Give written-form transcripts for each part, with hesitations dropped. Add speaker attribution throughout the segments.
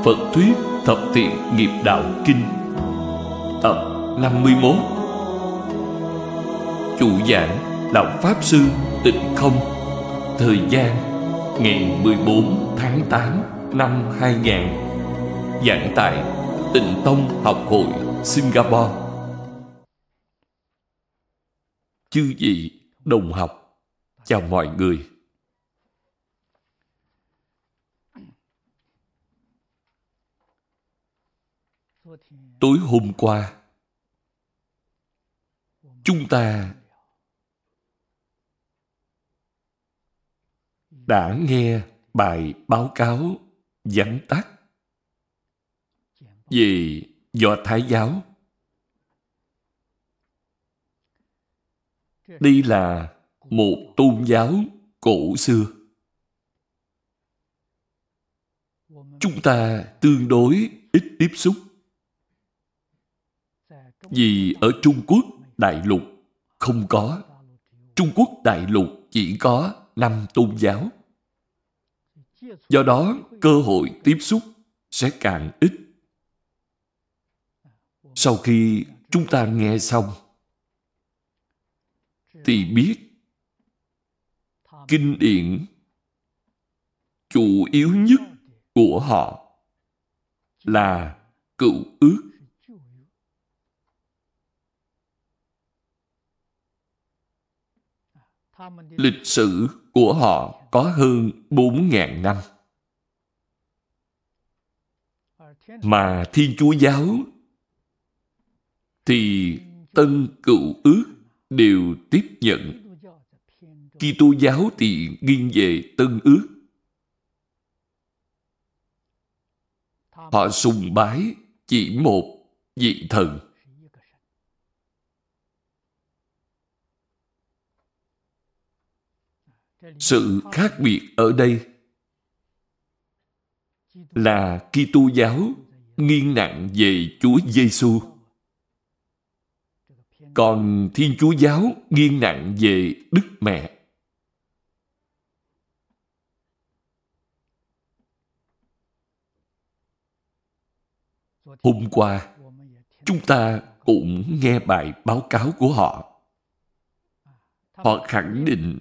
Speaker 1: Phật Thuyết Thập Thiện Nghiệp Đạo Kinh, tập 51. Chủ giảng Lão Pháp Sư Tịnh Không. Thời gian ngày 14 tháng 8 năm 2000. Giảng tại Tịnh Tông Học Hội Singapore. Chư vị đồng học, chào mọi người. Tối hôm qua, chúng ta đã nghe bài báo cáo vắn tắt về Do Thái giáo. Đây là một tôn giáo cổ xưa. Chúng ta tương đối ít tiếp xúc. Vì ở Trung Quốc đại lục không có. Trung Quốc đại lục chỉ có 5 tôn giáo. Do đó, cơ hội tiếp xúc sẽ càng ít. Sau khi chúng ta nghe xong, thì biết kinh điển chủ yếu nhất của họ là Cựu Ước. Lịch sử của họ có hơn 4.000 năm. Mà Thiên Chúa giáo thì Tân Cựu Ước đều tiếp nhận. Kitô giáo thì nghiêng về Tân Ước. Họ sùng bái chỉ một vị thần. Sự khác biệt ở đây là Kitô giáo nghiêng nặng về Chúa Giêsu, còn Thiên Chúa giáo nghiêng nặng về Đức Mẹ. Hôm qua, chúng ta cũng nghe bài báo cáo của họ. Họ khẳng định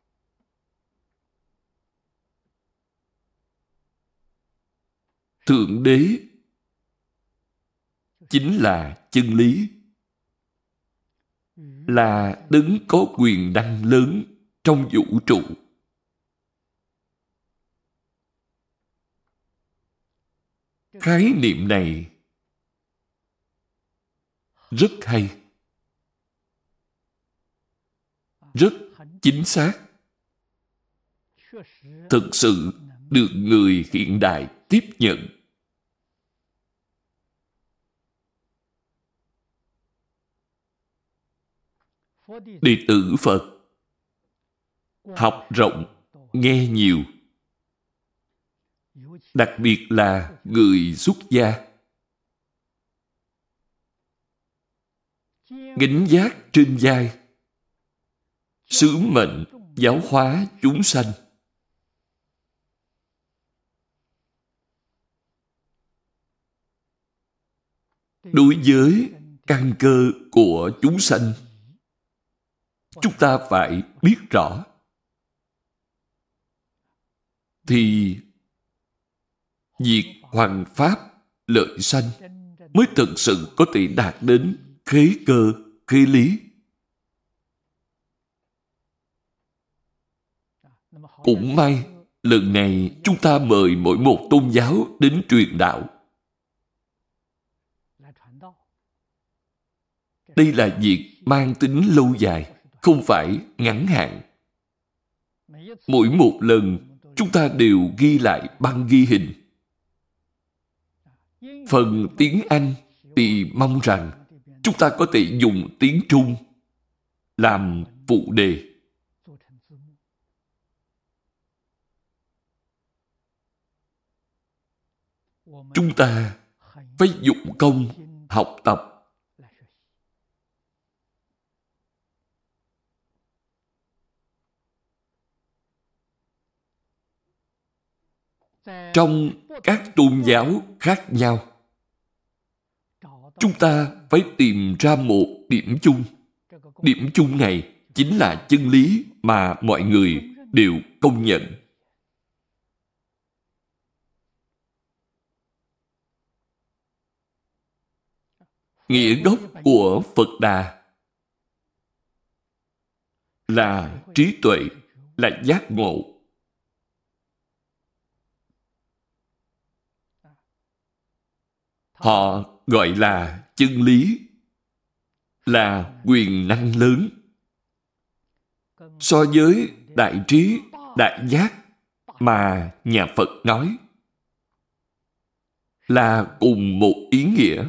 Speaker 1: Thượng Đế chính là chân lý, là đấng có quyền năng lớn trong vũ trụ. Khái niệm này rất hay, rất chính xác, thực sự được người hiện đại tiếp nhận. Đệ tử Phật học rộng, nghe nhiều, đặc biệt là người xuất gia, gánh vác trên vai sứ mệnh giáo hóa chúng sanh. Đối với căn cơ của chúng sanh, chúng ta phải biết rõ, thì việc hoằng pháp lợi sanh mới thực sự có thể đạt đến khế cơ, khế lý. Cũng may, lần này chúng ta mời mỗi một tôn giáo đến truyền đạo. Đây là việc mang tính lâu dài, không phải ngắn hạn. Mỗi một lần, chúng ta đều ghi lại băng ghi hình. Phần tiếng Anh thì mong rằng chúng ta có thể dùng tiếng Trung làm phụ đề. Chúng ta phải dụng công học tập. trong các tôn giáo khác nhau, chúng ta phải tìm ra một điểm chung. Điểm chung này chính là chân lý mà mọi người đều công nhận. Nghĩa gốc của Phật Đà là trí tuệ, là giác ngộ. Họ gọi là chân lý, là quyền năng lớn. So với đại trí, đại giác mà nhà Phật nói là cùng một ý nghĩa,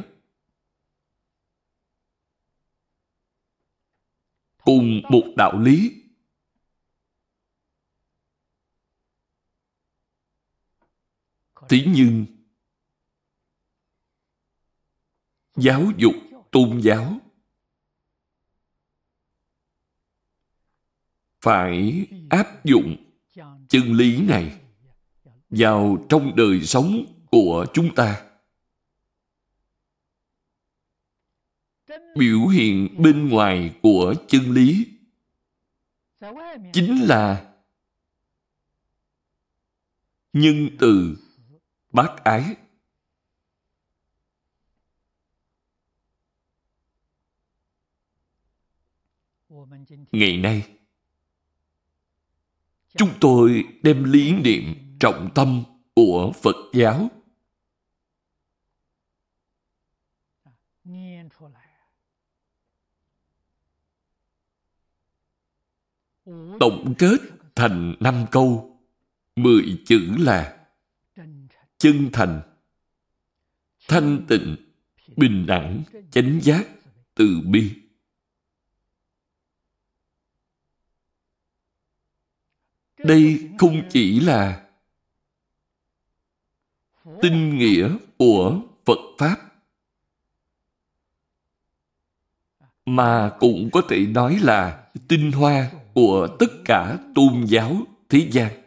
Speaker 1: cùng một đạo lý. Thế nhưng giáo dục tôn giáo phải áp dụng chân lý này vào trong đời sống của chúng ta. Biểu hiện bên ngoài của chân lý chính là nhân từ, bác ái. Ngày nay, chúng tôi đem lý niệm trọng tâm của Phật giáo tổng kết thành 5 câu, 10 chữ là chân thành, thanh tịnh, bình đẳng, chánh giác, từ bi. Đây không chỉ là tinh nghĩa của Phật Pháp, mà cũng có thể nói là tinh hoa của tất cả tôn giáo thế gian.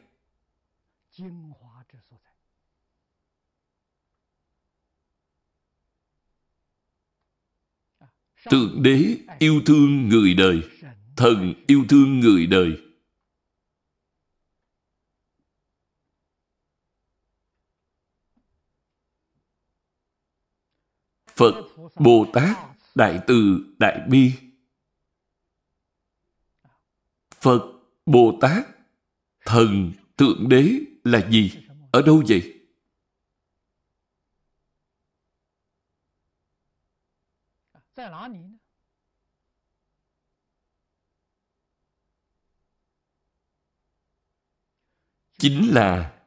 Speaker 1: Thượng Đế yêu thương người đời, thần yêu thương người đời. Phật, Bồ Tát, Đại Từ, Đại Bi. Phật, Bồ Tát, thần, Thượng Đế là gì? Ở đâu vậy? Chính là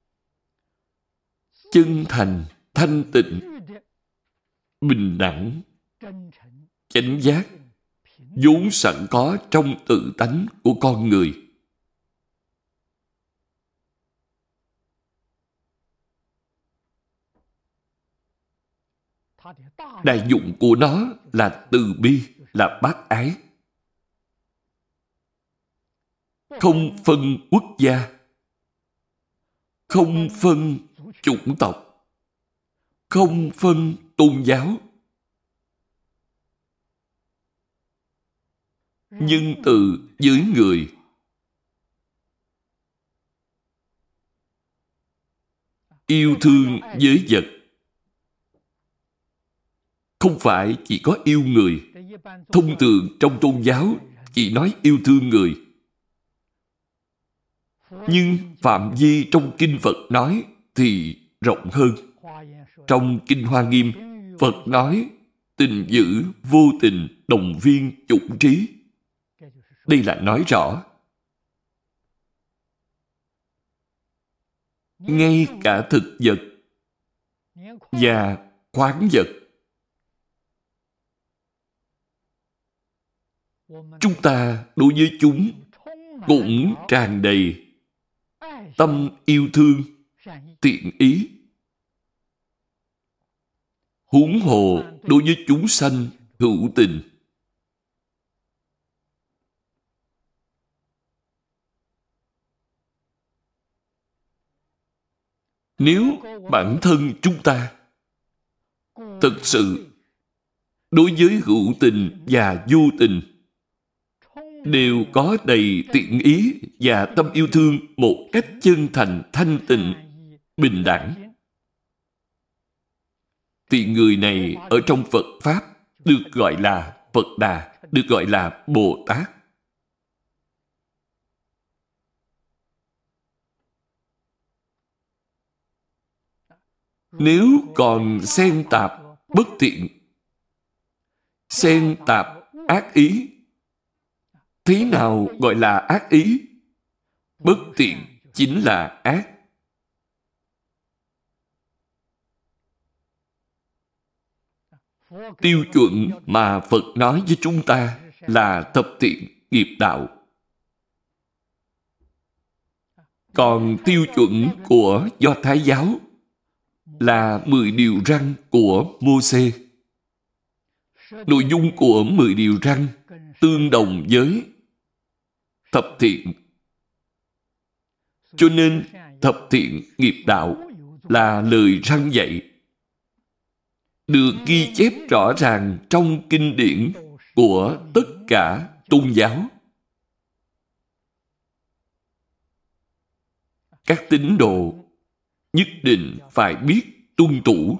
Speaker 1: chân thành, thanh tịnh, bình đẳng, chánh giác, vốn sẵn có trong tự tánh của con người. Đại dụng của nó là từ bi, là bác ái. Không phân quốc gia, không phân chủng tộc, không phân tôn giáo. Nhưng từ với người, yêu thương với vật. Không phải chỉ có yêu người. Thông thường trong tôn giáo chỉ nói yêu thương người. Nhưng phạm vi trong Kinh Phật nói thì rộng hơn. Trong Kinh Hoa Nghiêm, Phật nói tình dữ, vô tình, đồng viên, chủng trí. Đây là nói rõ ngay cả thực vật và khoáng vật, chúng ta đối với chúng cũng tràn đầy tâm yêu thương, thiện ý. Huống hồ đối với chúng sanh hữu tình. Nếu bản thân chúng ta thực sự đối với hữu tình và vô tình đều có đầy thiện ý và tâm yêu thương một cách chân thành, thanh tịnh, bình đẳng, thì người này ở trong Phật Pháp được gọi là Phật Đà, được gọi là Bồ Tát. Nếu còn xen tạp bất thiện, xen tạp ác ý, thế nào gọi là ác ý? Bất thiện chính là ác. Tiêu chuẩn mà Phật nói với chúng ta là thập thiện nghiệp đạo. Còn tiêu chuẩn của Do Thái giáo là 10 điều răn của Mô-sê. Nội dung của 10 điều răn tương đồng với thập thiện. Cho nên thập thiện nghiệp đạo là lời răn dạy được ghi chép rõ ràng trong kinh điển của tất cả tôn giáo. Các tín đồ nhất định phải biết tuân thủ.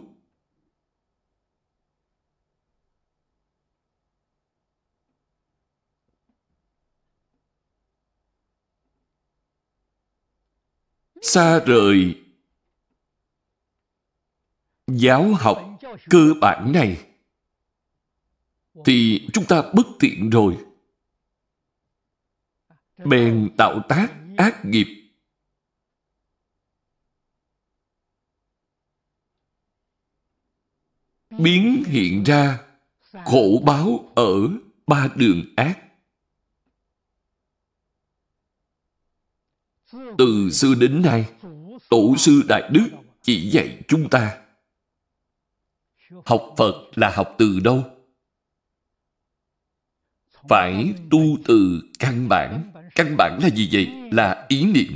Speaker 1: Xa rời giáo học cơ bản này thì chúng ta bất thiện rồi. Bèn tạo tác ác nghiệp. Biến hiện ra khổ báo ở ba đường ác. Từ xưa đến nay, Tổ sư Đại Đức chỉ dạy chúng ta học Phật là học từ đâu? Phải tu từ căn bản. Căn bản là gì vậy? Là ý niệm.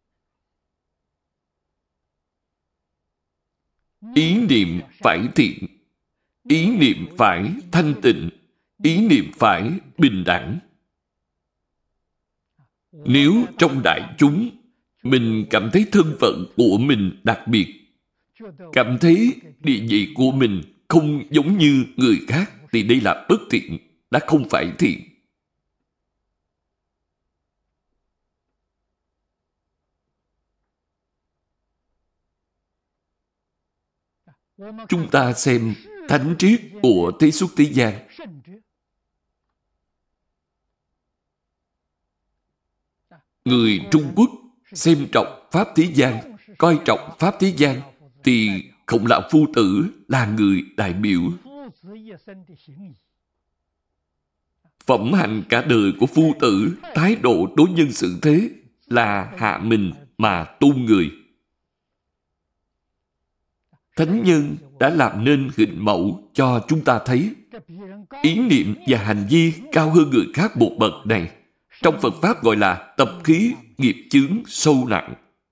Speaker 1: Ý niệm phải thiện. Ý niệm phải thanh tịnh. Ý niệm phải bình đẳng. Nếu trong đại chúng mình cảm thấy thân phận của mình đặc biệt, cảm thấy địa vị của mình không giống như người khác, thì đây là bất thiện, đã không phải thiện. Chúng ta xem thánh triết của Thế Xuất Thế Gian. Người Trung Quốc xem trọng Pháp thế gian, coi trọng Pháp thế gian, thì Khổng Lão Phu Tử là người đại biểu. Phẩm hạnh cả đời của Phu Tử, thái độ đối nhân xử thế là hạ mình mà tôn người. Thánh nhân đã làm nên hình mẫu cho chúng ta thấy ý niệm và hành vi cao hơn người khác một bậc này, trong Phật Pháp gọi là tập khí nghiệp chướng sâu nặng.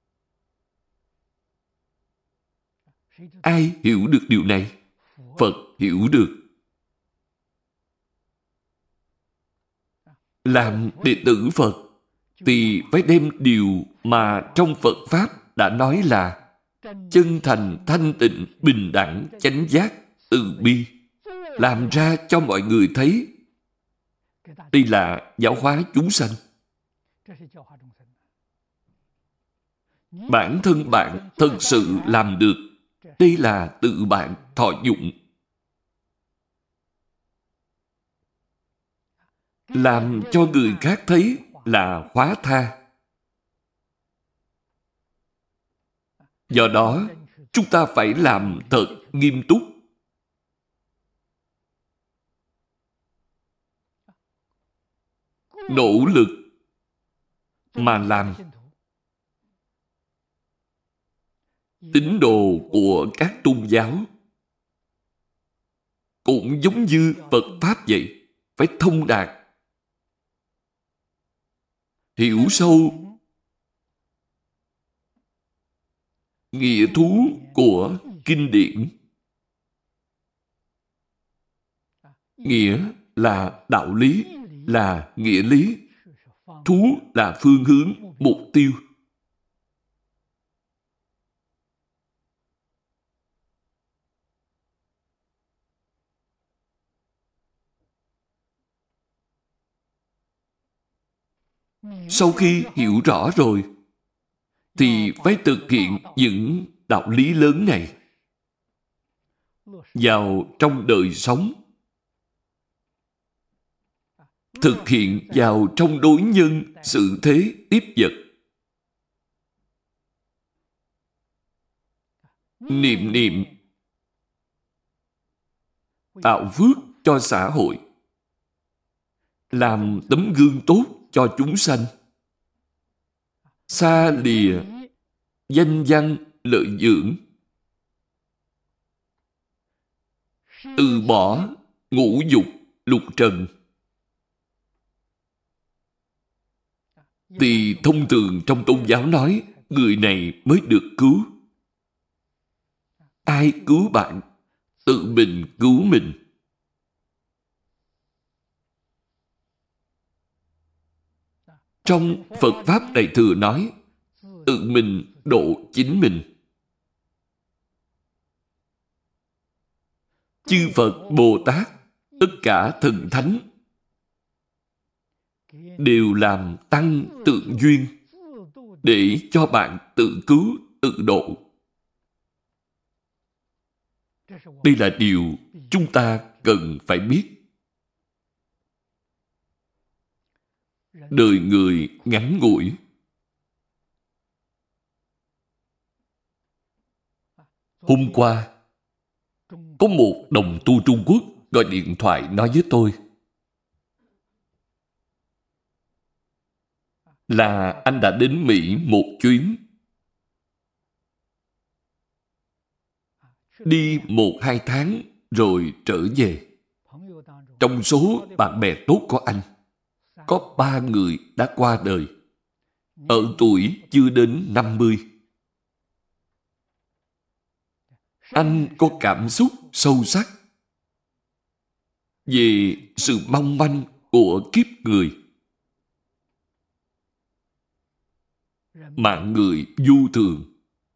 Speaker 1: Ai hiểu được điều này? Phật hiểu được. Làm đệ tử Phật thì phải đem điều mà trong Phật Pháp đã nói là chân thành, thanh tịnh, bình đẳng, chánh giác, từ bi, làm ra cho mọi người thấy. Đây là giáo hóa chúng sanh. Bản thân bạn thật sự làm được. Đây là tự bạn thọ dụng. Làm cho người khác thấy là hóa tha. Do đó, chúng ta phải làm thật nghiêm túc. Nỗ lực mà làm. Tín đồ của các tôn giáo cũng giống như Phật Pháp vậy, phải thông đạt, hiểu sâu, nghĩa thú của kinh điển. Nghĩa là đạo lý, là nghĩa lý. Thú là phương hướng, mục tiêu. Sau khi hiểu rõ rồi, thì phải thực hiện những đạo lý lớn này vào trong đời sống, thực hiện vào trong đối nhân xử thế tiếp vật. Niệm niệm tạo phước cho xã hội, làm tấm gương tốt cho chúng sanh, xa lìa danh văn lợi dưỡng, từ bỏ ngũ dục lục trần. Thì thông thường trong tôn giáo nói, người này mới được cứu. Ai cứu bạn? Tự mình cứu mình. Trong Phật Pháp Đại Thừa nói, tự mình độ chính mình. Chư Phật Bồ Tát, tất cả thần thánh đều làm tăng tượng duyên để cho bạn tự cứu, tự độ. Đây là điều chúng ta cần phải biết. Đời người ngắn ngủi. Hôm qua, có một đồng tu Trung Quốc gọi điện thoại nói với tôi là anh đã đến Mỹ một chuyến. Đi 1-2 tháng rồi trở về. Trong số bạn bè tốt của anh, có 3 người đã qua đời, ở tuổi chưa đến 50. Anh có cảm xúc sâu sắc về sự mong manh của kiếp người. Mạng người vô thường,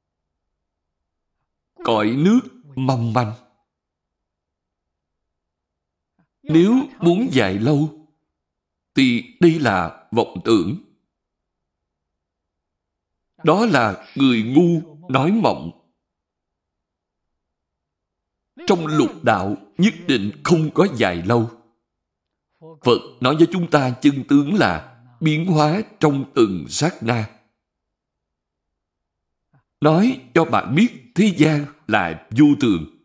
Speaker 1: cõi nước mong manh. Nếu muốn dài lâu, thì đây là vọng tưởng. Đó là người ngu nói mộng. Trong lục đạo nhất định không có dài lâu. Phật nói với chúng ta chân tướng là biến hóa trong từng sát na. Nói cho bạn biết thế gian là vô thường.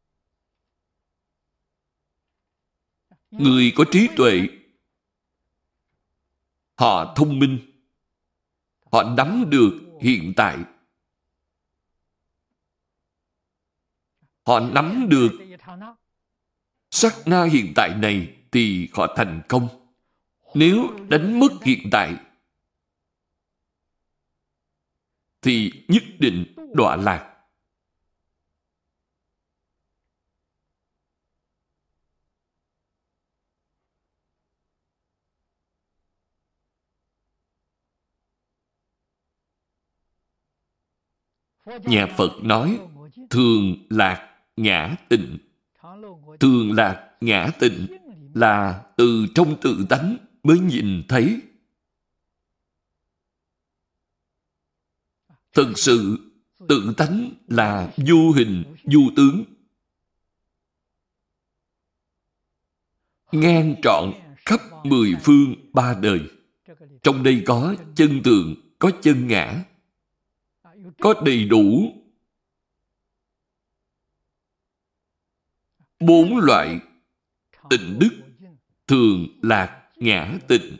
Speaker 1: Người có trí tuệ, họ thông minh, họ nắm được hiện tại. Họ nắm được sát na hiện tại này thì họ thành công. Nếu đánh mất hiện tại thì nhất định đọa lạc. Nhà Phật nói thường lạc ngã tịnh. Thường lạc ngã tịnh là từ trong tự tánh mới nhìn thấy. Thực sự tự tánh là vô hình vô tướng, ngang trọn khắp 10 phương 3 đời. Trong đây có chân tường, có chân ngã, có đầy đủ 4 loại tịnh đức: thường, lạc, ngã, tịnh.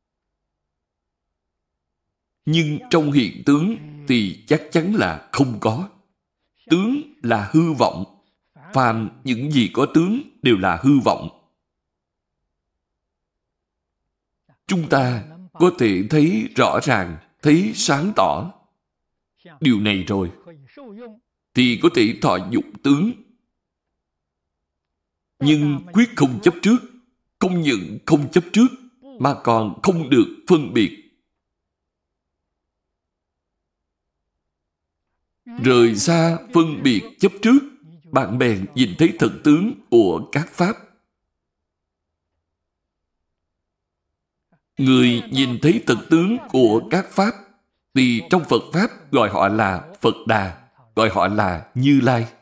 Speaker 1: Nhưng trong hiện tướng thì chắc chắn là không có. Tướng là hư vọng. Phàm những gì có tướng đều là hư vọng. Chúng ta có thể thấy rõ ràng, thấy sáng tỏ. điều này rồi, thì có thể thọ dụng tướng. Nhưng quyết không chấp trước, không những không chấp trước, mà còn không được phân biệt. Rời xa phân biệt chấp trước, bạn bèn nhìn thấy thật tướng của các pháp. Người nhìn thấy thật tướng của các pháp, thì trong Phật Pháp gọi họ là Phật Đà, gọi họ là Như Lai.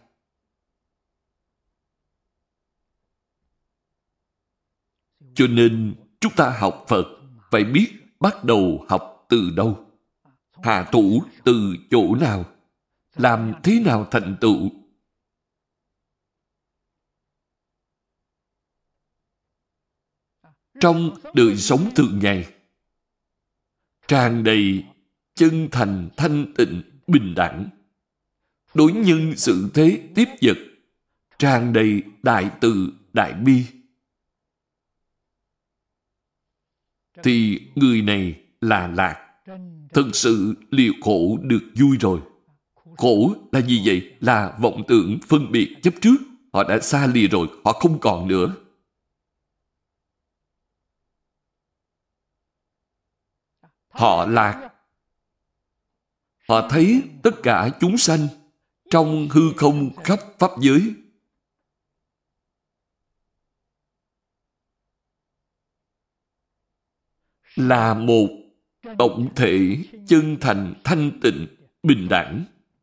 Speaker 1: Cho nên chúng ta học Phật phải biết bắt đầu học từ đâu, hạ thủ từ chỗ nào, làm thế nào thành tựu. Trong đời sống thường ngày, tràn đầy chân thành, thanh tịnh, bình đẳng. Đối nhân xử thế tiếp vật, tràn đầy đại từ, đại bi, thì người này là lạc. Thực sự liệu khổ được vui rồi. Khổ là gì vậy? Là vọng tưởng, phân biệt, chấp trước. Họ đã xa lìa rồi, họ không còn nữa. Họ lạc. Họ thấy tất cả chúng sanh trong hư không khắp pháp giới là một tổng thể chân thành, thanh tịnh, bình đẳng.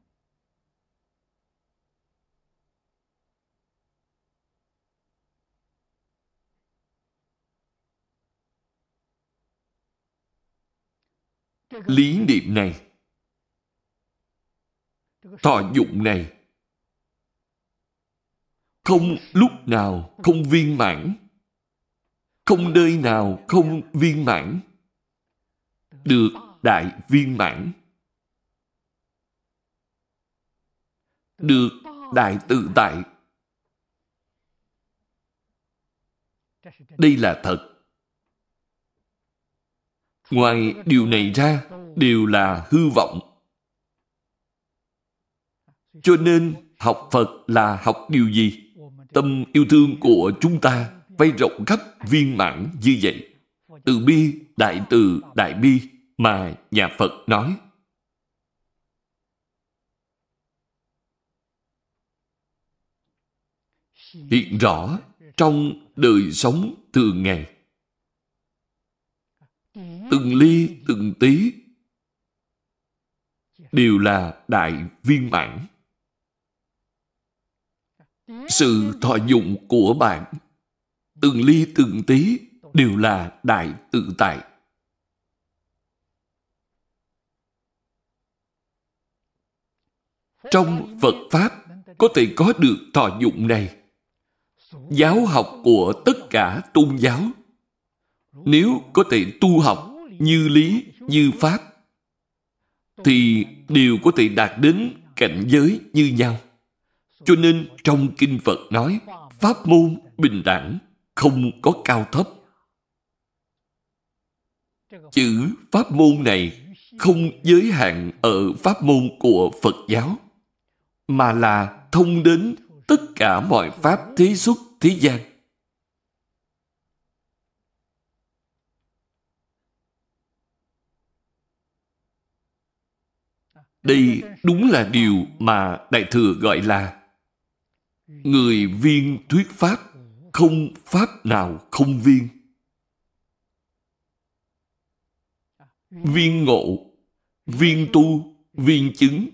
Speaker 1: Lý niệm này, thọ dụng này, không lúc nào không viên mãn, không nơi nào không viên mãn, được đại viên mãn, được đại tự tại. Đây là thật. Ngoài điều này ra, đều là hư vọng. Cho nên, học Phật là học điều gì? Tâm yêu thương của chúng ta phải rộng khắp viên mãn như vậy. Từ bi, từ, đại bi mà nhà Phật nói. Hiện rõ trong đời sống thường ngày. Từng ly từng tí đều là đại viên mãn. Sự thọ dụng của bạn từng ly từng tí đều là đại tự tại. Trong Phật Pháp có thể có được thọ dụng này. Giáo học của tất cả tôn giáo, nếu có thể tu học như lý, như pháp, thì đều có thể đạt đến cảnh giới như nhau. Cho nên trong Kinh Phật nói, pháp môn bình đẳng, không có cao thấp. Chữ pháp môn này không giới hạn ở pháp môn của Phật giáo, mà là thông đến tất cả mọi pháp thế xuất thế gian. Đây đúng là điều mà Đại Thừa gọi là người viên thuyết pháp, không pháp nào không viên. Viên ngộ, viên tu, viên chứng.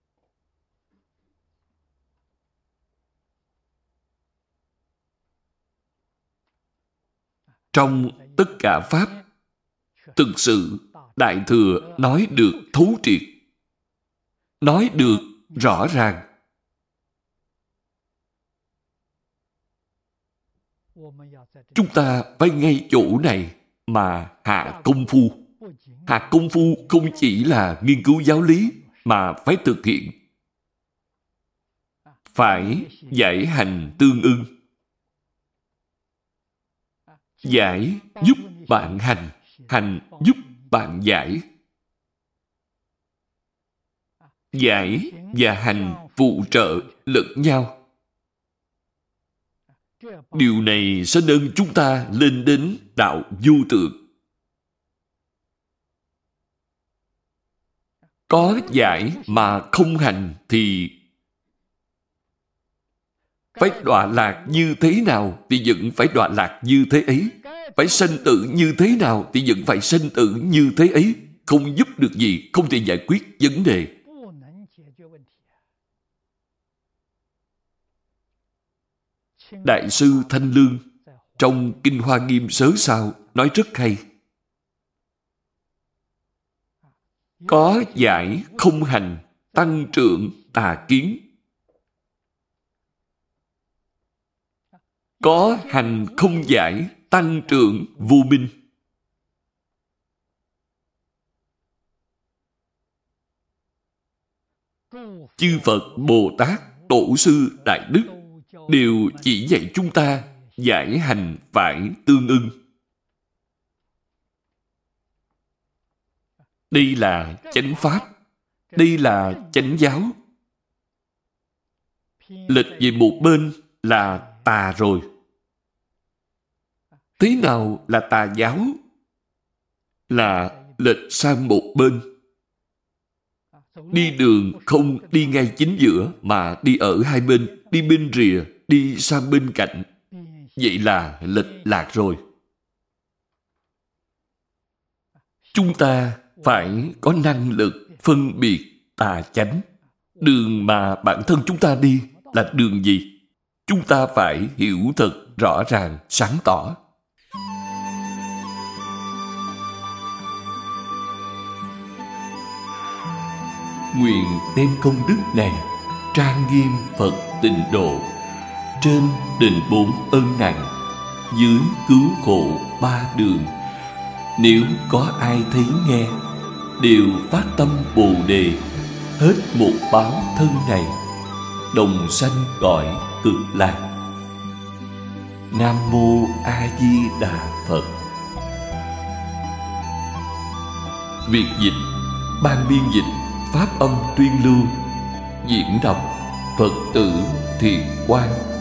Speaker 1: Trong tất cả pháp, thực sự Đại Thừa nói được thấu triệt, nói được rõ ràng. Chúng ta phải ngay chỗ này mà hạ công phu. Hạ công phu không chỉ là nghiên cứu giáo lý, mà phải thực hiện. Phải giải hành tương ưng. Giải giúp bạn hành, hành giúp bạn giải. Giải và hành phụ trợ lẫn nhau. Điều này sẽ nâng chúng ta lên đến đạo vô tượng. Có giải mà không hành thì phải đọa lạc như thế nào thì vẫn phải đọa lạc như thế ấy. Phải sanh tử như thế nào thì vẫn phải sanh tử như thế ấy. Không giúp được gì, không thể giải quyết vấn đề. Đại sư Thanh Lương trong Kinh Hoa Nghiêm Sớ Sao nói rất hay. Có giải không hành, tăng trưởng tà kiến. Có hành không giải, tăng trưởng vô minh. Chư Phật, Bồ Tát, Tổ sư, Đại Đức đều chỉ dạy chúng ta giải hành phải tương ưng. Đây là chánh pháp. Đây là chánh giáo. Lệch về một bên là tà rồi. Thế nào là tà giáo? Là lệch sang một bên. Đi đường không đi ngay chính giữa mà đi ở hai bên, đi bên rìa, đi sang bên cạnh. Vậy là lệch lạc rồi. Chúng ta phải có năng lực phân biệt tà chánh. Đường mà bản thân chúng ta đi là đường gì? Chúng ta phải hiểu thật rõ ràng, sáng tỏ. Nguyện đem công đức này trang nghiêm Phật Tịnh Độ, trên đền 4 ân nặng, dưới cứu khổ 3 đường. Nếu có ai thấy nghe, đều phát tâm Bồ Đề, hết một báo thân này, đồng sanh cõi Cực Lạc. Nam Mô A Di Đà Phật. Việt dịch, ban biên dịch Pháp Âm Tuyên Lưu, diễn đọc Phật tử Thiện Quang.